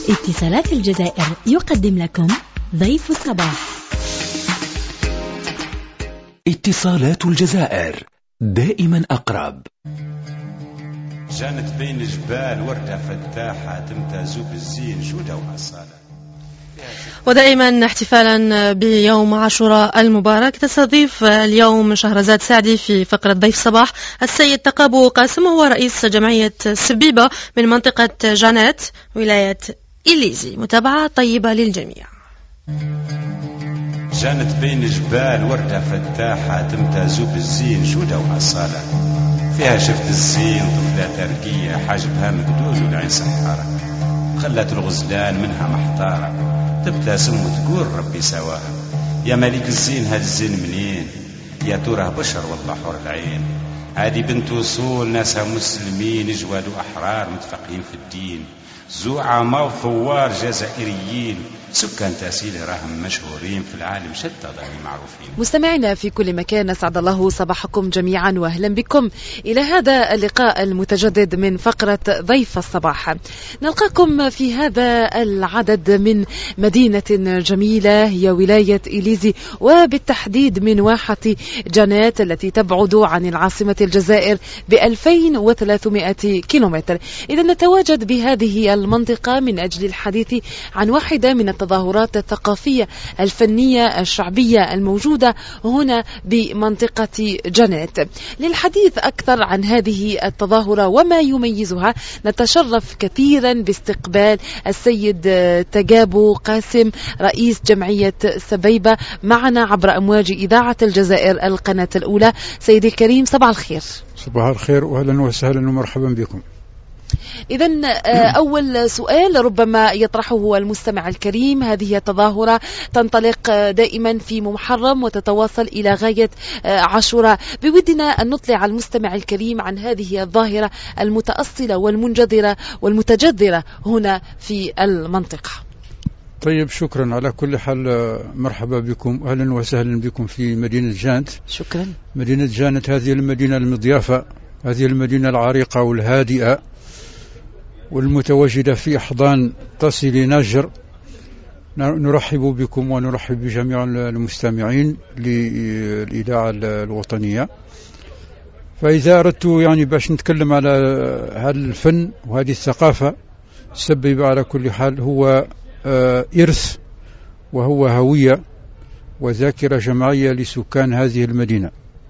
اتصالات الجزائر يقدم لكم ضيف الصباح. اتصالات الجزائر دائما أقرب. جانت بين الجبال وردة فتاحة تمتاز بالزين جودة وأصالة. ودائما احتفالا بيوم عاشوراء المبارك، تستضيف اليوم شهرزاد سعدي في فقرة ضيف صباح السيد تقابو قاسم، هو رئيس جمعية سبيبة من منطقة جانات ولاية إليزي. متابعة طيبة للجميع. جانت بين الجبال وردة فتاحة تمتاز بالزين جودة وأصالة، فيها شفت الزين طفلة ترقية حاجبها مقدول والعين سحارة، خلت الغزلان منها محتارة تبتسم وتقول ربي سواها. يا ملك الزين هاد الزين منين؟ يا ترى بشر والله حور العين. هادي بنت وصول ناسها مسلمين جواد وأحرار متفقين في الدين، زعماء وثوار جزائريين سكان تاسيل راهم مشهورين في العالم شتى ضاني معروفين. مستمعينا في كل مكان، أسعد الله صباحكم جميعا وأهلا بكم إلى هذا اللقاء المتجدد من فقرة ضيف الصباح. نلقاكم في هذا العدد من مدينة جميلة هي ولاية إليزي، وبالتحديد من واحة جانات التي تبعد عن العاصمة الجزائر ب2300 كيلومتر. إذا نتواجد بهذه المنطقة من أجل الحديث عن واحدة من التظاهرات الثقافية الفنية الشعبية الموجودة هنا بمنطقة جانات. للحديث أكثر عن هذه التظاهرة وما يميزها، نتشرف كثيرا باستقبال السيد تقابو قاسم رئيس جمعية سبيبة معنا عبر أمواج إذاعة الجزائر القناة الأولى. سيدي الكريم صباح الخير. صباح الخير وأهلا وسهلا ومرحبا بكم. إذن أول سؤال ربما يطرحه المستمع الكريم، هذه التظاهرة تنطلق دائما في محرم وتتواصل إلى غاية عاشوراء. بودنا أن نطلع المستمع الكريم عن هذه الظاهرة المتأصلة والمنجذرة والمتجذرة هنا في المنطقة. طيب شكرا. على كل حال مرحبا بكم، أهلا وسهلا بكم في مدينة جانت. شكرا. مدينة جانت هذه المدينة المضيافة، هذه المدينة العريقة والهادئة والمتواجدة في أحضان تصل نجر. نرحب بكم ونرحب بجميع المستمعين للإذاعة الوطنية. فإذا أردت يعني باش نتكلم على هذا الفن وهذه الثقافة، سبب على كل حال هو إرث وهو هوية وذاكرة جماعية لسكان هذه المدينة.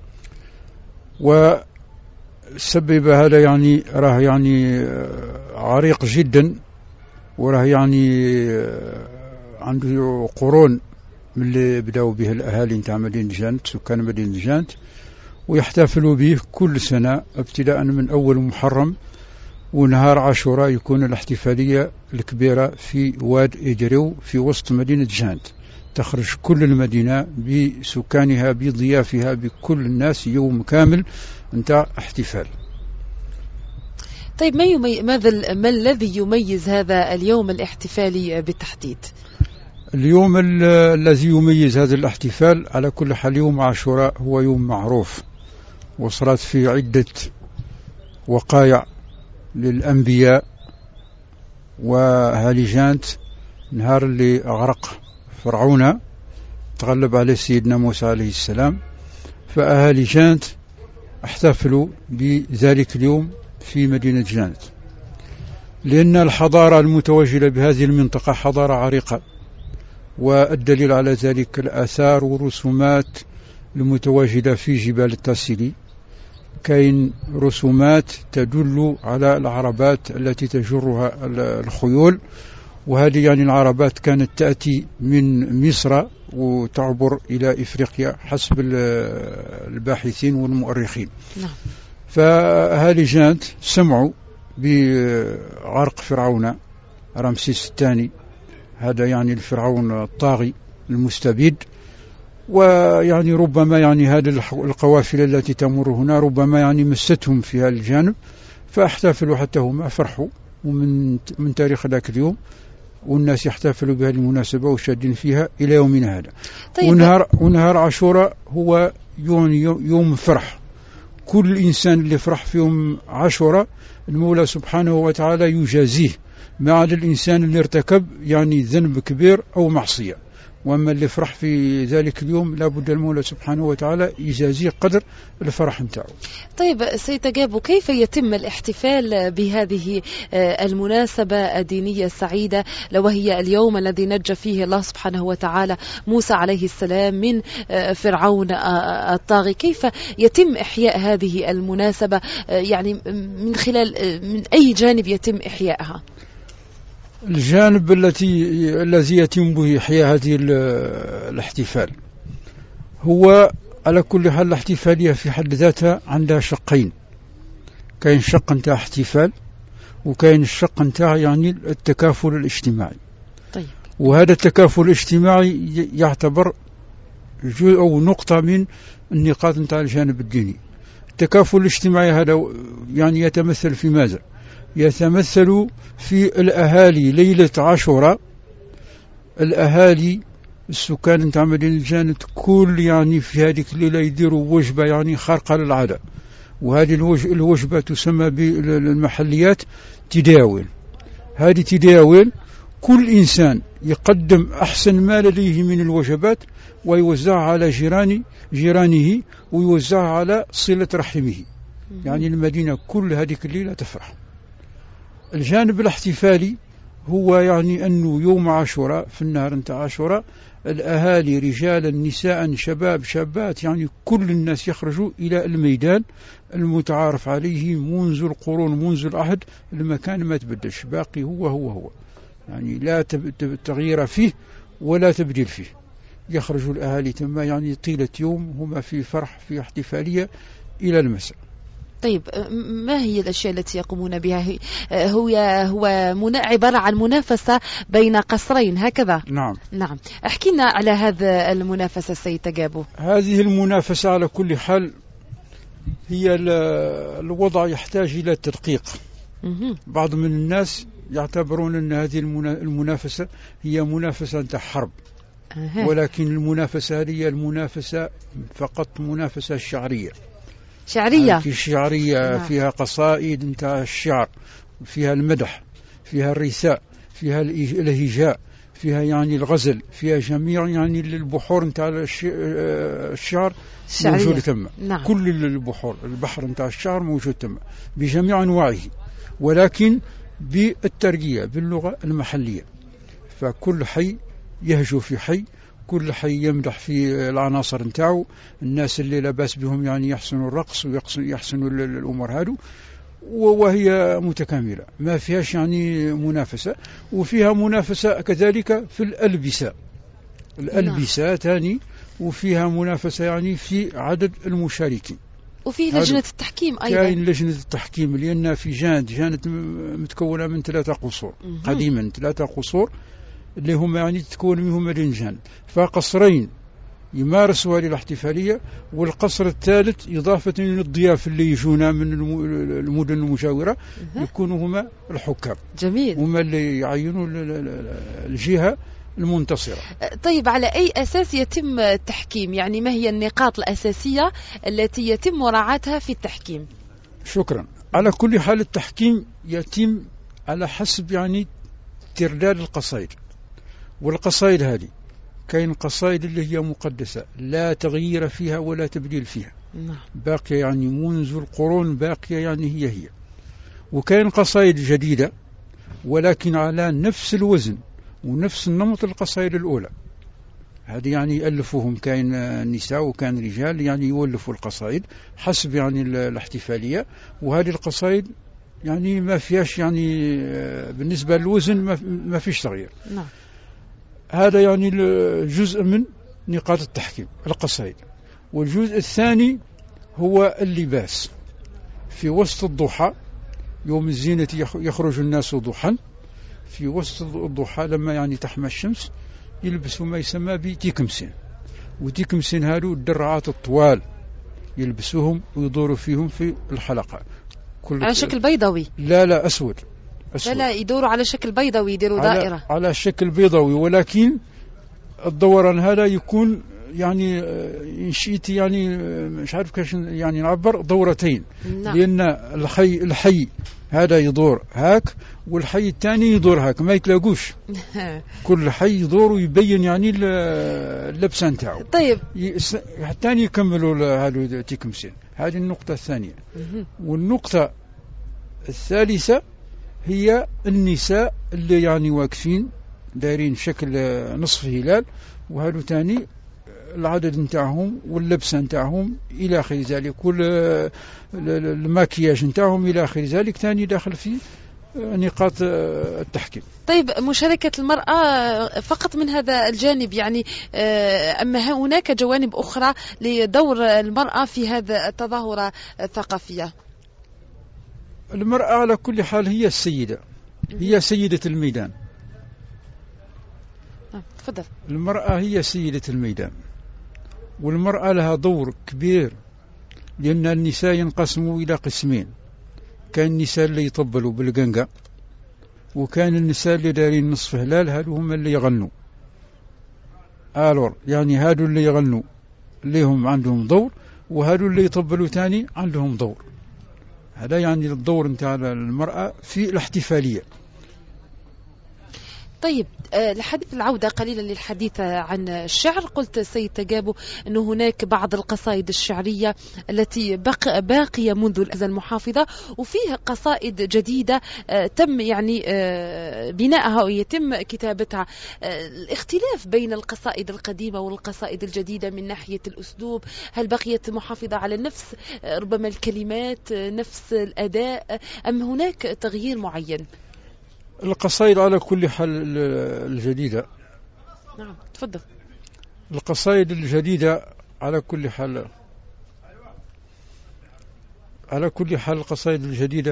وسبب هذا يعني راه يعني عريق جدا، وراه يعني عنده قرون من اللي بدأوا به الأهالي نتاع مدينة جانت، سكان مدينة جانت، ويحتفلوا به كل سنة ابتداء من أول محرم، ونهار عاشوراء يكون الاحتفالية الكبيرة في واد إدريو في وسط مدينة جانت. تخرج كل المدينة بسكانها بضيافها بكل الناس، يوم كامل نتاع احتفال. طيب ما الذي يميز هذا اليوم الاحتفالي بالتحديد؟ اليوم الذي يميز هذا الاحتفال على كل حال يوم عاشوراء هو يوم معروف، وصلت فيه عدة وقائع للأنبياء وأهالي جانت. نهار اللي أغرق فرعون تغلب عليه سيدنا موسى عليه السلام، فأهالي جانت احتفلوا بذلك اليوم في مدينة جانت، لأن الحضارة المتواجدة بهذه المنطقة حضارة عريقة، والدليل على ذلك الآثار والرسومات المتواجدة في جبال التاسيلي. كاين رسومات تدل على العربات التي تجرها الخيول، وهذه يعني العربات كانت تأتي من مصر وتعبر إلى إفريقيا حسب الباحثين والمؤرخين. نعم. فأهالي جانت سمعوا بعرق فرعون رمسيس الثاني، هذا يعني الفرعون الطاغي المستبيد، ويعني ربما يعني هذه القوافل التي تمر هنا ربما يعني مستهم في هذا الجانب، فاحتفلوا حتى هم فرحوا. ومن تاريخ ذاك اليوم والناس يحتفلوا بهذه المناسبة وشادين فيها إلى يومنا هذا. طيب. ونهار عاشوراء هو يوم فرح. كل إنسان اللي فرح في يوم عاشوراء المولى سبحانه وتعالى يجازيه ما على الإنسان اللي ارتكب يعني ذنب كبير أو معصية. وأما اللي فرح في ذلك اليوم لابد المولى سبحانه وتعالى يجازيه قدر الفرح نتاعو. طيب سيد تقابو، كيف يتم الاحتفال بهذه المناسبة الدينية السعيدة وهي اليوم الذي نجى فيه الله سبحانه وتعالى موسى عليه السلام من فرعون الطاغي؟ كيف يتم إحياء هذه المناسبة؟ يعني من خلال من أي جانب يتم إحيائها؟ الجانب الذي يتم به إحياء هذه الاحتفال هو على كل حال الاحتفالية في حد ذاتها عندها شقين. كاين شق نتاع احتفال وكاين الشق نتاع يعني التكافل الاجتماعي. طيب. وهذا التكافل الاجتماعي يعتبر جزء أو نقطة من النقاط نتاع الجانب الديني. التكافل الاجتماعي هذا يعني يتمثل في ماذا؟ يتمثل في الأهالي ليلة عاشوراء، الأهالي السكان نتاع مدينة الجانب كل يعني في هذه الليلة يديروا وجبة يعني خارقة للعادة، وهذه الوجبة تسمى بالمحليات تداول. هذه تداول كل إنسان يقدم أحسن ما لديه من الوجبات ويوزعها على جيرانه ويوزعها على صلة رحمه. يعني المدينة كل هذه الليلة تفرح. الجانب الاحتفالي هو يعني أنه يوم عاشوراء في النهار نتاع عاشوراء الأهالي رجالا نساء شباب شابات يعني كل الناس يخرجوا إلى الميدان المتعارف عليه منذ القرون منذ العهد. المكان ما تبدلش باقي هو يعني لا تغيير فيه ولا تبديل فيه. يخرج الأهالي تما يعني طيلة يوم هما في فرح في احتفالية إلى المساء. طيب ما هي الأشياء التي يقومون بها؟ هو عبارة عن منافسة بين قصرين هكذا؟ نعم. احكينا على هذا المنافسة سيد تقابو. هذه المنافسة على كل حال هي الوضع يحتاج إلى تدقيق. بعض من الناس يعتبرون أن هذه المنافسة هي منافسة نتاع حرب، ولكن المنافسة هذه المنافسة فقط منافسة شعرية. شعرية فيها قصائد نتاع الشعر، فيها المدح، فيها الرثاء، فيها الهجاء، فيها يعني الغزل، فيها جميع يعني البحور نتاع الشعر موجود ثم. كل البحور البحر نتاع الشعر موجود ثم بجميع أنواعه، ولكن بالترقية باللغة المحلية. فكل حي يهجو في حي، كل حي يمدح في العناصر نتاعو، الناس اللي لاباس بهم يعني يحسنوا الرقص ويحسنوا الأمور هادو، وهي متكاملة ما فيهاش يعني منافسة. وفيها منافسة كذلك في الألبسة تاني، وفيها منافسة يعني في عدد المشاركين. وفي لجنة التحكيم أيضا. كاين لجنة التحكيم لأن في جانت متكونة من 3 قصور قديما، 3 قصور اللي هم يعني تكون منهم رنجان، فقصرين يمارسوا هذه الاحتفالية، والقصر الثالث إضافة للضياف اللي يجونا من المدن المجاورة يكونوا هما الحكام. جميل. هما اللي يعينوا الجهة المنتصرة. طيب على أي أساس يتم التحكيم؟ يعني ما هي النقاط الأساسية التي يتم مراعاتها في التحكيم؟ شكرا. على كل حال التحكيم يتم على حسب يعني ترداد القصائد، والقصائد هذه كاين قصائد اللي هي مقدسة لا تغيير فيها ولا تبديل فيها، باقية يعني منذ القرون باقية يعني هي، وكاين قصائد جديدة ولكن على نفس الوزن ونفس النمط القصائد الأولى. هذه يعني يألفوهم كاين نساء وكان رجال يعني يولفوا القصائد حسب يعني الاحتفالية، وهذه القصائد يعني ما فيهاش يعني بالنسبة للوزن ما فيش تغيير. هذا يعني جزء من نقاط التحكيم القصائد. والجزء الثاني هو اللباس. في وسط الضحى يوم الزينة يخرج الناس ضحى، في وسط الضحى لما يعني تحمى الشمس يلبسوا ما يسمى بتيكمسين، وتيكمسين هادو الدرعات الطوال يلبسوهم ويدوروا فيهم في الحلقة على شكل بيضاوي. لا أسود. لا يدوروا على شكل بيضاوي، يديروا دائرة على شكل بيضاوي، ولكن الدوران هذا يكون يعني نشيت يعني مش عارف كيف يعني نعبر دورتين. نعم. لأن الحي هذا يدور هاك والحي الثاني يدور هاك ما يتلاقوش. كل حي يدور ويبين يعني اللبسة نتاعو. طيب الثاني يكملوا هذا تيكمسين. هذه النقطة الثانية. والنقطة الثالثة هي النساء اللي يعني واقفين دايرين شكل نصف هلال، وهذا تاني العدد نتاعهم واللبسة نتاعهم إلى آخر ذلك، الماكياج نتاعهم إلى آخر ذلك تاني داخل في نقاط التحكيم. طيب مشاركة المرأة فقط من هذا الجانب يعني، أما هناك جوانب أخرى لدور المرأة في هذا التظاهرة الثقافية؟ المرأة على كل حال هي السيدة، هي سيدة الميدان. تفضل. المرأة هي سيدة الميدان، والمرأة لها دور كبير، لأن النساء ينقسموا إلى قسمين. كان النساء اللي يطبلوا بالقنقة، وكان النساء اللي دارين نصف هلال، هادو هم اللي يغنوا. يعني هادو اللي يغنوا اللي هم عندهم دور، وهادو اللي يطبلوا تاني عندهم دور. هذا يعني الدور نتاع المرأة في الاحتفالية. طيب الحديث العودة قليلا للحديث عن الشعر. قلت سيد تجابو أن هناك بعض القصائد الشعرية التي باقية منذ الأزمة المحافظة، وفيها قصائد جديدة تم يعني بناءها ويتم كتابتها. الاختلاف بين القصائد القديمة والقصائد الجديدة من ناحية الأسلوب، هل بقيت محافظة على نفس ربما الكلمات، نفس الأداء، أم هناك تغيير معين؟ القصائد على كل حال الجديدة. نعم تفضل. القصائد الجديدة على كل حال القصائد الجديدة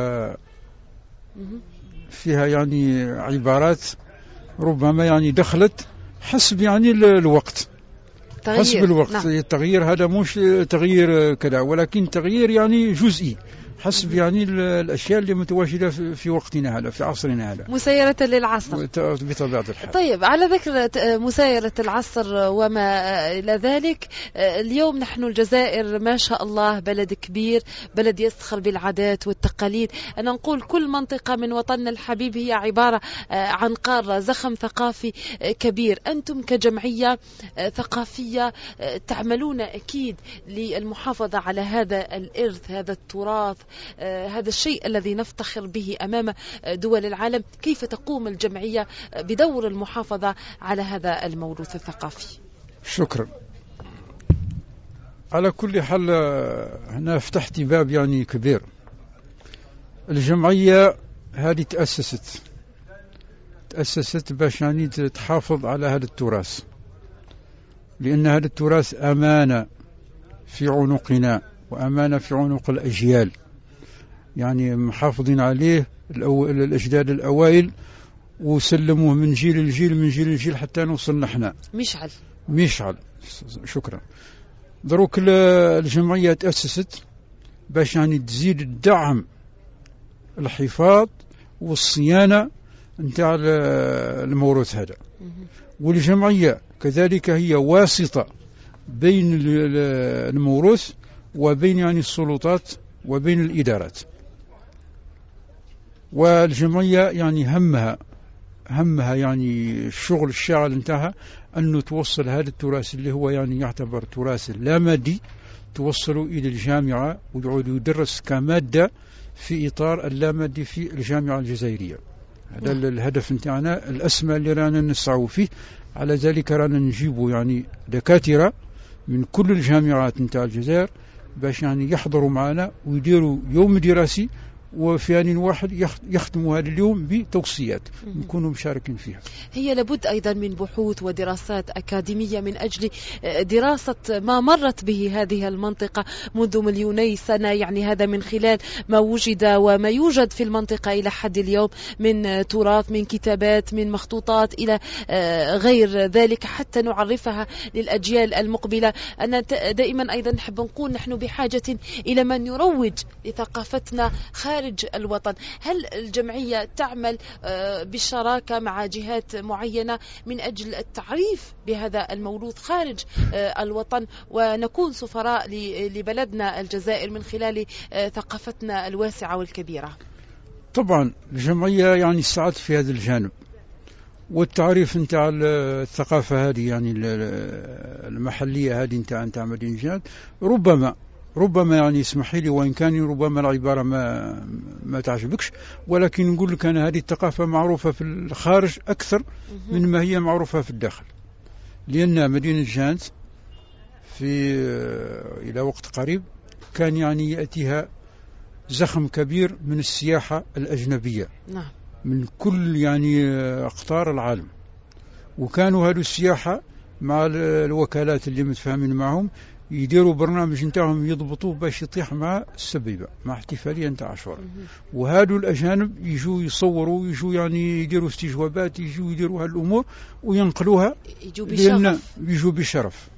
فيها يعني عبارات ربما يعني دخلت حسب يعني الوقت، حسب الوقت. نعم. التغيير هذا مش تغيير كذا، ولكن تغيير يعني جزئي حسب يعني الأشياء اللي متواجدة في وقتنا هذا، في عصرنا هذا، مسيرة للعصر بطبيعة الحال. طيب على ذكر مسيرة العصر وما إلى ذلك، اليوم نحن الجزائر ما شاء الله بلد كبير، بلد يسخر بالعادات والتقاليد. أنا نقول كل منطقة من وطننا الحبيب هي عبارة عن قارة، زخم ثقافي كبير. أنتم كجمعية ثقافية تعملون أكيد للمحافظة على هذا الإرث، هذا التراث، هذا الشيء الذي نفتخر به أمام دول العالم. كيف تقوم الجمعية بدور المحافظة على هذا الموروث الثقافي؟ شكرا. على كل حال هنا فتحت باب يعني كبير. الجمعية هذه تأسست باش يعني تحافظ على هذا التراث، لأن هذا التراث أمانة في عنقنا وأمانة في عنق الأجيال، يعني محافظين عليه الأجداد الأوائل وسلموه من جيل لجيل من جيل لجيل حتى نوصل نحن. مشعل. شكرا. دروك الجمعية تأسست باش يعني تزيد الدعم الحفاظ والصيانة نتاع الموروث هذا. والجمعية كذلك هي واسطة بين الموروث وبين يعني السلطات وبين الإدارات. والجمعية يعني همها يعني الشغل الشاغل انتهى أنه توصل هذا التراث اللي هو يعني يعتبر تراث لا مادي، توصله إلى الجامعة ويعود يدرس كمادة في إطار اللامادي في الجامعة الجزائرية. هذا الهدف نتاعنا الأسمى اللي رانا نسعى فيه. على ذلك رانا نجيبوا يعني دكاترة من كل الجامعات نتاع الجزائر باش يعني يحضروا معنا ويديروا يوم دراسي، وفي آن واحد يختموا هذا اليوم بتوصيات نكونوا مشاركين فيها. هي لابد أيضا من بحوث ودراسات أكاديمية من أجل دراسة ما مرت به هذه المنطقة منذ مليوني سنة، يعني هذا من خلال ما وجد وما يوجد في المنطقة إلى حد اليوم من تراث، من كتابات، من مخطوطات إلى غير ذلك، حتى نعرفها للأجيال المقبلة. أنا دائما أيضا نحب نقول نحن بحاجة إلى من يروج لثقافتنا خارج خارج الوطن. هل الجمعية تعمل بالشراكة مع جهات معينة من أجل التعريف بهذا الموروث خارج الوطن ونكون سفراء لبلدنا الجزائر من خلال ثقافتنا الواسعة والكبيرة؟ طبعا الجمعية يعني استعدت في هذا الجانب، والتعريف نتاع الثقافة هذه يعني المحلية هذه نتاع مدينة جنات ربما يعني اسمحي لي وإن كان ربما العبارة ما تعجبكش، ولكن نقول لك أنا هذه الثقافة معروفة في الخارج أكثر من ما هي معروفة في الداخل، لأن مدينة جنات إلى وقت قريب كان يعني يأتيها زخم كبير من السياحة الأجنبية. نعم. من كل يعني أقطار العالم، وكانوا هذو السياحة مع الوكالات اللي متفاهمين معهم يديروا برنامج نتاعهم يضبطوه باش يطيح مع السبيبة، مع احتفالية نتاع عاشوراء. وهادو الأجانب يجوا يصوروا، يجوا يعني يديروا استجوابات، يجوا يديروا هالأمور وينقلوها، يجوا بشرف.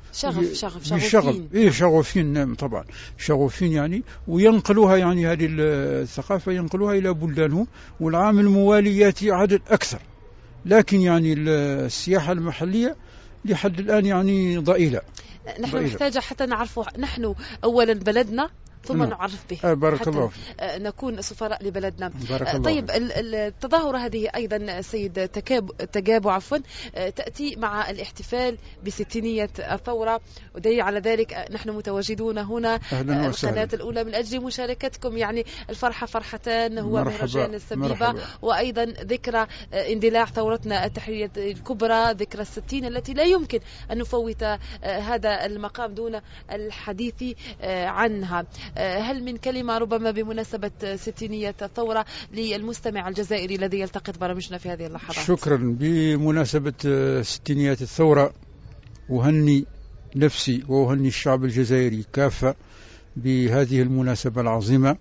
شغوفين طبعا، شغوفين يعني، وينقلوها يعني هذه الثقافة ينقلوها إلى بلدانهم، والعام الموالي يأتي عدد أكثر. لكن يعني السياحة المحلية لحد الآن يعني ضئيلة. نحن محتاجة حتى نعرف نحن أولا بلدنا ثم نعرف به. بارك الله فيك. نكون سفراء لبلدنا. طيب التظاهرة هذه أيضا سيد تجابو تأتي مع الاحتفال بستينية الثورة، ودليل على ذلك نحن متواجدون هنا القناة الأولى من أجل مشاركتكم. يعني الفرحة فرحتان، هو مهرجان السبيبة وأيضا ذكرى اندلاع ثورتنا التحريرية الكبرى، ذكرى 60 التي لا يمكن أن نفوت هذا المقام دون الحديث عنها. هل من كلمة ربما بمناسبة ستينية الثورة للمستمع الجزائري الذي يلتقط برامجنا في هذه اللحظات؟ شكرا. بمناسبة ستينية الثورة أهني نفسي وأهني الشعب الجزائري كافة بهذه المناسبة العظيمة،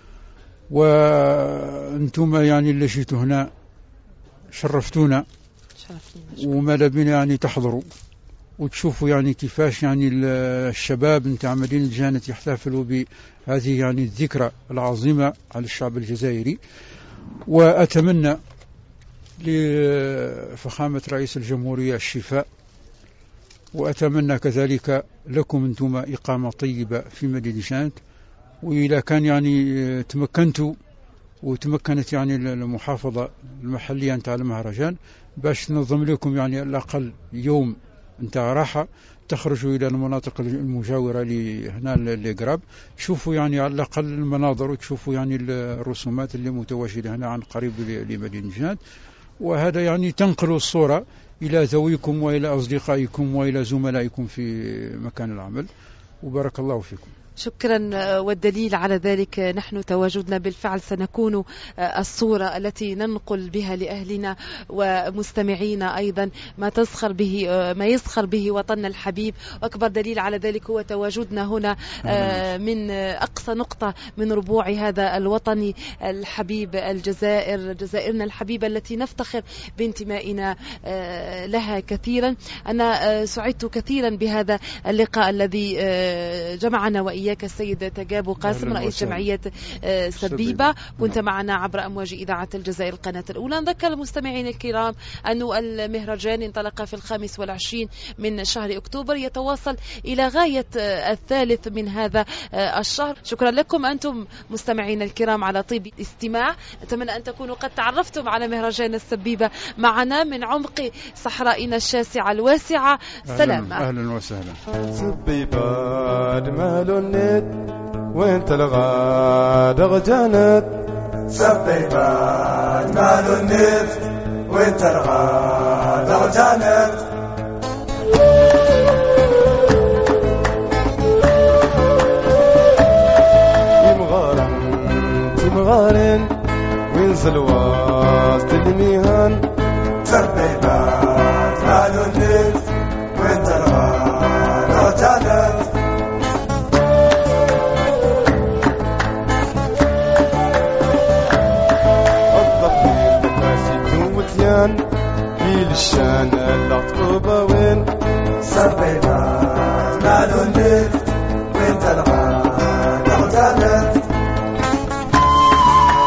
وأنتم يعني اللي جيتوا هنا شرفتونا وماذا بنا يعني تحضروا وتشوفوا يعني كيفاش يعني الشباب نتاع مدينة جانت يحتفلوا بهذه يعني الذكرى العظيمة على الشعب الجزائري. وأتمنى لفخامة رئيس الجمهورية الشفاء، وأتمنى كذلك لكم أنتم إقامة طيبة في مدينة جانت، وإذا كان يعني تمكنتوا وتمكنت يعني المحافظة المحلية نتاع المهرجان باش تنظم لكم يعني على الأقل يوم نتاع راحة، تخرجوا إلى المناطق المجاورة لهنا لقراب، تشوفوا يعني على الأقل المناظر وتشوفوا يعني الرسومات اللي متواجدة هنا عن قريب لمدينة جنات، وهذا يعني تنقلوا الصورة إلى ذويكم وإلى أصدقائكم وإلى زملائكم في مكان العمل، وبارك الله فيكم. شكرا. والدليل على ذلك نحن تواجدنا بالفعل سنكون الصورة التي ننقل بها لأهلنا ومستمعينا أيضا ما يسخر به وطننا الحبيب. أكبر دليل على ذلك هو تواجدنا هنا من أقصى نقطة من ربوع هذا الوطن الحبيب الجزائر، جزائرنا الحبيبة التي نفتخر بانتمائنا لها كثيرا. أنا سعدت كثيرا بهذا اللقاء الذي جمعنا وإياك السيد تجابو قاسم رئيس جمعية سبيبة. كنت معنا عبر أمواج إذاعة الجزائر القناة الأولى. نذكر المستمعين الكرام أن المهرجان انطلق في 25 من شهر أكتوبر، يتواصل إلى غاية 3 من هذا الشهر. شكرا لكم أنتم مستمعين الكرام على طيب الاستماع. أتمنى أن تكونوا قد تعرفتم على مهرجان السبيبة معنا من عمق صحرائنا الشاسعة الواسعة. سلام. أهلا وسهلا. سبيبة وانت الغادر جنت، سبيبة مال النت وانت الغادر جنت. تمغارن وينزل وسط الميهان، سبيبة مال النت وانت الغادر جنت. الشان العقوبة وين، سبيبة مالو النت وانت الغادر جنت.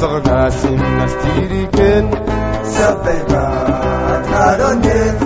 صغنا سينا ستيريكن سبيبات قالوا